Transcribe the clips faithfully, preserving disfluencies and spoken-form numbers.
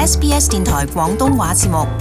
S B S 電台廣東話節目。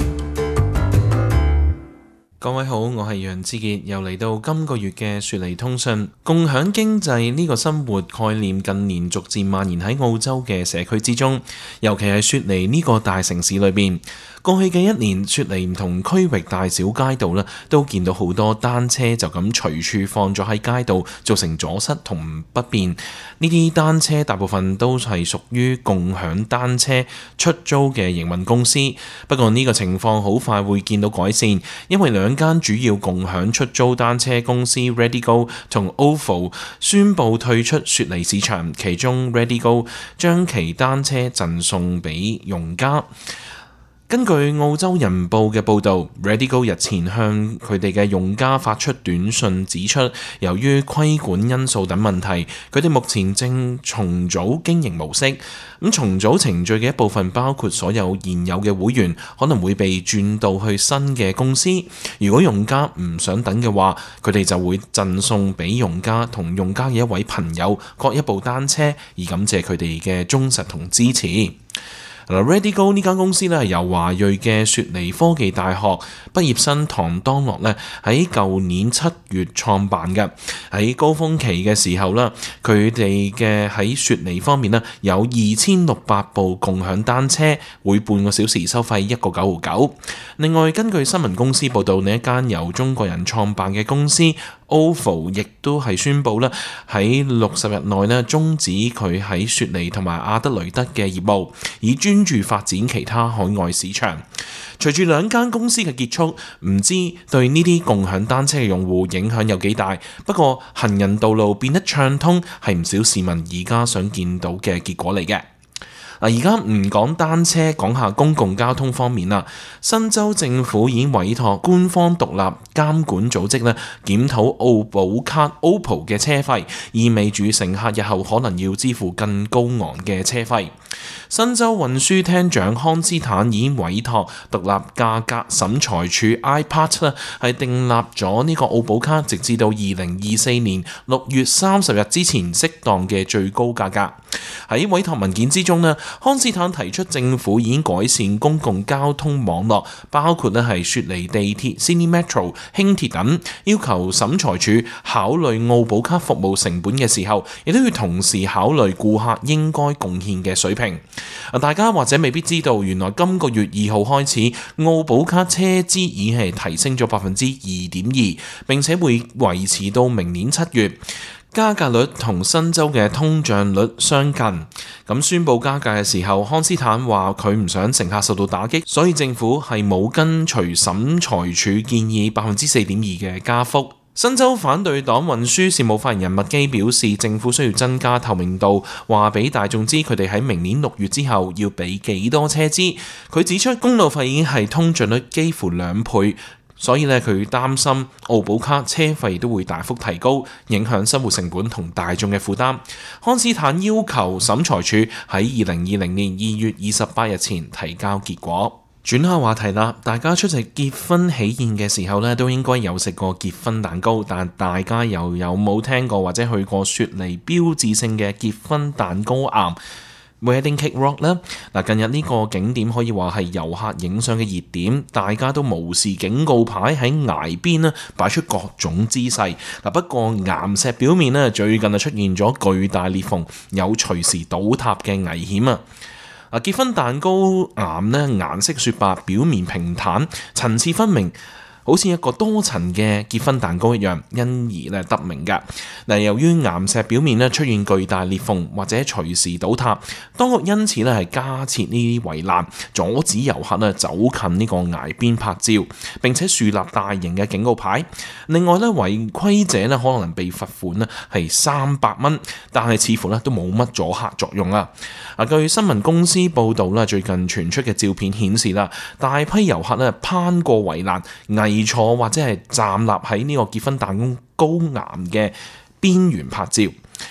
各位好，我係楊志傑，又嚟到今個月嘅雪梨通訊。共享經濟呢個生活概念近年逐漸蔓延喺澳洲嘅社區之中，尤其係雪梨呢個大城市裏邊。過去嘅一年，雪梨唔同區域大小街道咧，都見到好多單車就咁隨處放咗喺街道，造成阻塞同不便。呢啲單車大部分都係屬於共享單車出租嘅營運公司，不過呢個情況好快會見到改善，因為兩間主要共享出租單車公司 Redigo 同 Ovo 宣布退出雪梨市場，其中 Redigo 將其單車贈送俾用家。根據澳洲人報嘅報導 Redigo 日前向佢哋嘅用家發出短信，指出由於規管因素等問題，佢哋目前正重組經營模式。咁重組程序嘅一部分包括所有現有嘅會員可能會被轉到去新嘅公司。如果用家唔想等嘅話，佢哋就會贈送俾用家同用家嘅一位朋友各一部單車，以感謝佢哋嘅忠實同支持。Redigo 呢間公司咧係由華裔嘅雪梨科技大學畢業生唐當樂咧喺舊年七月創辦嘅。喺高峰期嘅時候啦，佢哋嘅喺雪梨方面咧有二千六百部共享單車，每半個小時收費一個九毫九。另外，根據新聞公司報道，呢一間由中國人創辦嘅公司Ovo 亦都係宣布咧喺六十日內咧終止佢喺雪梨同埋阿德雷德嘅業務，以專注發展其他海外市場。隨住兩間公司嘅結束，唔知對呢啲共享單車嘅用戶影響有幾大。不過行人道路變得暢通係唔少市民而家想見到嘅結果嚟嘅。而家唔講單車，講下公共交通方面啦。新州政府已經委託官方獨立監管組織咧檢討澳寶卡 O P O 嘅車費，意味住乘客日後可能要支付更高昂嘅車費。新州運輸廳長康斯坦已經委託獨立價格審裁處 I P A T 咧係訂立咗呢個澳寶卡，直至到二零二四年六月三十日之前適當嘅最高價格。喺委託文件之中咧，康斯坦提出政府已經改善公共交通網絡，包括咧係雪梨地鐵、Sydney Metro、輕鐵等，要求審裁處考慮澳寶卡服務成本嘅時候，亦都要同時考慮顧客應該貢獻嘅水平。大家或者未必知道，原來今個月二號開始，澳寶卡車資已經係提升咗百分之二點二，並且會維持到明年七月。加價率同新州嘅通脹率相近。咁宣布加價嘅時候，康斯坦話佢唔想乘客受到打擊，所以政府係冇跟隨審裁處建議百分之四點二嘅加幅。新州反對黨運輸事務發言人麥基表示，政府需要增加透明度，話俾大眾知佢哋喺明年六月之後要俾幾多車資。佢指出公路費已經係通脹率幾乎兩倍。所以咧，佢擔心澳寶卡車費都會大幅提高，影響生活成本同大眾嘅負擔。康斯坦要求審裁處喺二零二零年二月二十八日前提交結果。轉下話題啦，大家出席結婚喜宴嘅時候咧，都應該有食過結婚蛋糕，但大家又有冇聽過或者去過雪梨標誌性嘅結婚蛋糕岩Wedding Cake Rock 咧？嗱，近日呢個景點可以話係遊客影相嘅熱點，大家都無視警告牌喺崖邊咧擺出各種姿勢。嗱，不過岩石表面咧最近啊出現咗巨大裂縫，有隨時倒塌嘅危險啊！嗱，結婚蛋糕岩咧顏色雪白，表面平坦，層次分明，好似一個多層嘅結婚蛋糕一樣，因而咧得名㗎。嗱，由於岩石表面咧出現巨大裂縫或者隨時倒塌，當局因此咧係加設呢啲圍欄，阻止遊客咧走近呢個崖邊拍照，並且樹立大型嘅警告牌。另外咧，違規者咧可能被罰款咧係三百蚊，但係似乎咧都冇乜阻嚇作用啊！啊，據新聞公司報導啦，最近傳出嘅照片顯示啦，大批遊客咧攀過圍欄，危坐或者係站立喺呢個結婚蛋糕岩嘅邊緣拍照。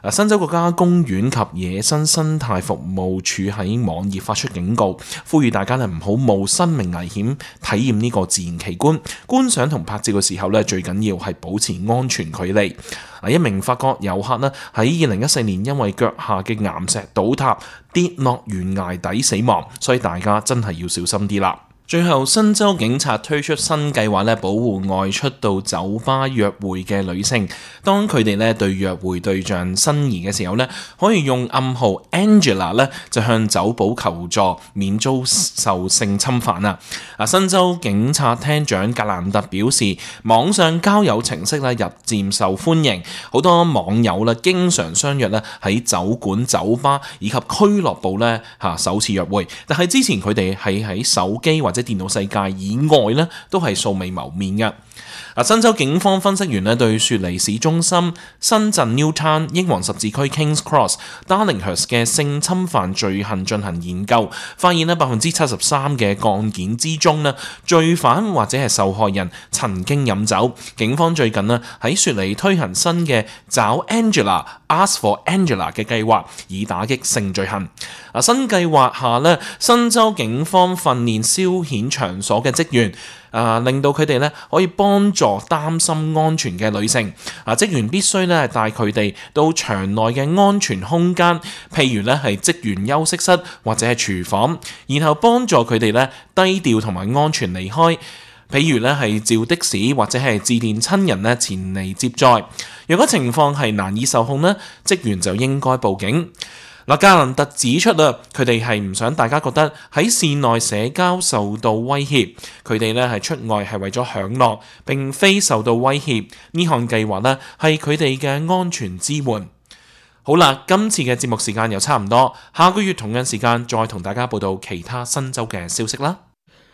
新州國家公園及野生生態服務處喺網頁發出警告，呼籲大家咧唔好冒生命危險體驗呢個自然奇觀。觀賞同拍照嘅時候咧，最緊要係保持安全距離。一名法國遊客咧喺二零一四年因為腳下嘅岩石倒塌跌落懸崖底死亡，所以大家真係要小心啲啦。最後，新州警察推出新計劃咧，保護外出到酒吧約會嘅女性。當佢哋咧對約會對象心儀嘅時候咧，可以用暗號 Angela 咧就向酒保求助，免遭受性侵犯啊！啊，新州警察廳長格蘭特表示，網上交友程式咧日漸受歡迎，好多網友咧經常相約咧喺酒館、酒吧以及俱樂部咧嚇首次約會，但係之前佢哋係喺手機或或者電腦世界以外咧，都係素未謀面嘅。啊，新州警方分析員咧對雪梨市中心、深圳 Newtown、英皇十字區 Kings Cross、Darlinghurst 嘅性侵犯罪行進行研究，發現咧百分之七十三嘅案件之中咧，罪犯或者係受害人曾經飲酒。警方最近咧喺雪梨推行新嘅找 Angela、Ask for Angela 嘅計劃，以打擊性罪行。啊，新計劃下咧，新州警方訓練消遣場所嘅職員。啊，令到佢哋咧可以幫助擔心安全嘅女性。啊，職員必須咧帶佢哋到場內嘅安全空間，譬如咧係職員休息室或者係廚房，然後幫助佢哋咧低調同埋安全離開。譬如咧係召的士或者係致電親人咧前嚟接載。如果情況係難以受控咧，職員就應該報警。嗱，格蘭特指出啊，佢哋係唔想大家覺得喺市內社交受到威脅，佢哋咧係出外係為咗享樂，並非受到威脅。呢項計劃咧係佢哋嘅安全支援。好啦，今次嘅節目時間又差唔多，下個月同樣時間再同大家報道其他新州嘅消息啦。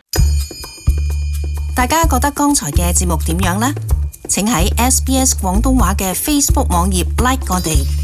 大家覺得剛才嘅節目點樣呢？請喺 S B S 廣東話嘅 Facebook 網頁 like 我哋。